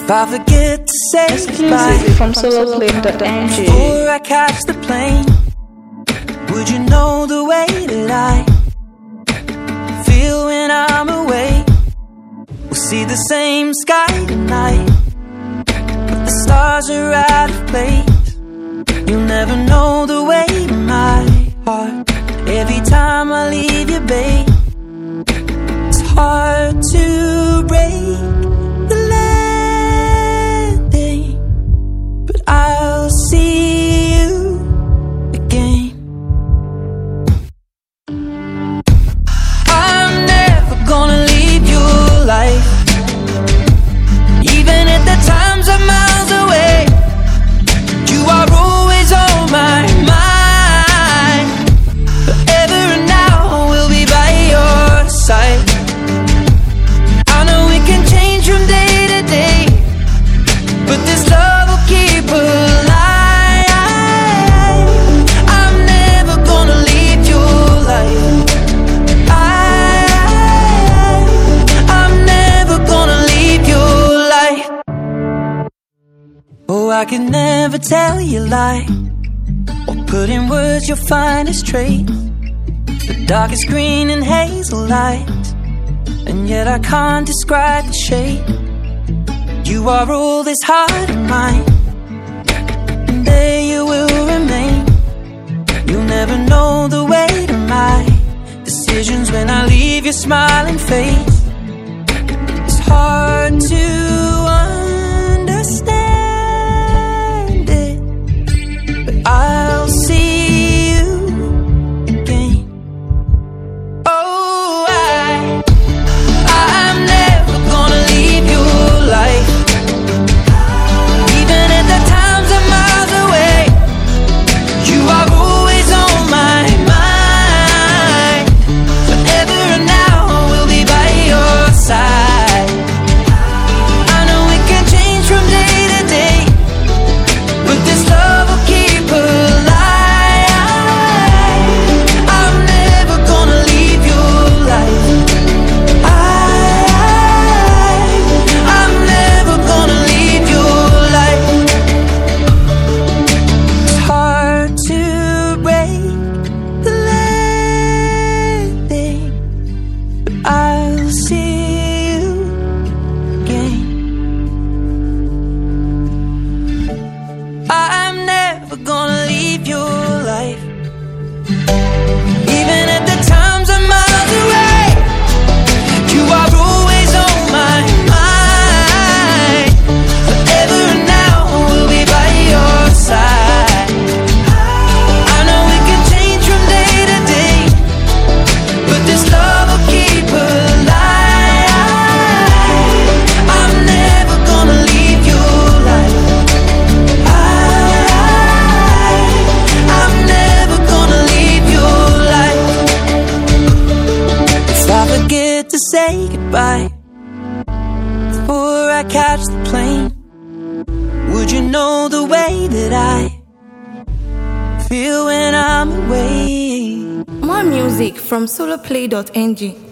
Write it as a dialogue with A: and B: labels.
A: If I forget to say goodbye
B: from soloplay.ng.
A: before I catch the plane, would you know the way that I feel when I'm away? We'll see the same sky tonight, but the stars are out of place. You'll never know the way to my heart. Every time I leave you, babe, it's hard to break the landing, but I'll see you again. I'm never gonna leave your life, even at the times I'm miles away. You are always on my mind. Forever and now we'll be by your side. I know we can change from day to day, but this love will keep alive. I'm never gonna leave your life. I'm never gonna leave your life. Oh, I can never tell you a lie, or put in words your finest trait. The darkest green and hazel lights, and yet I can't describe the shade. You are all this heart of mine, and there you will remain. You'll never know the way to my decisions when I leave your smiling face. It's hard to understand it, but I'll see you again. Oh, I'm never gonna leave your life, even at the times I'm miles away. You are always on my mind. Forever and now we'll be by your side. I know we can change from day to day, but this love will keep alive. I'm never gonna leave your life. I'm never gonna leave your life. It's hard to break the landing, but I'll see you again. I'm never gonna leave your life, even at the times I'm miles away. You are always on my mind. Forever and now we'll be by your side. I know we can change from day to day, but this love will keep alive. I'm never gonna leave your life. I'm never gonna leave your life. If I forget to say goodbye before I catch the plane, would you know the way that I feel when I'm away?
B: More music from soloplay.ng.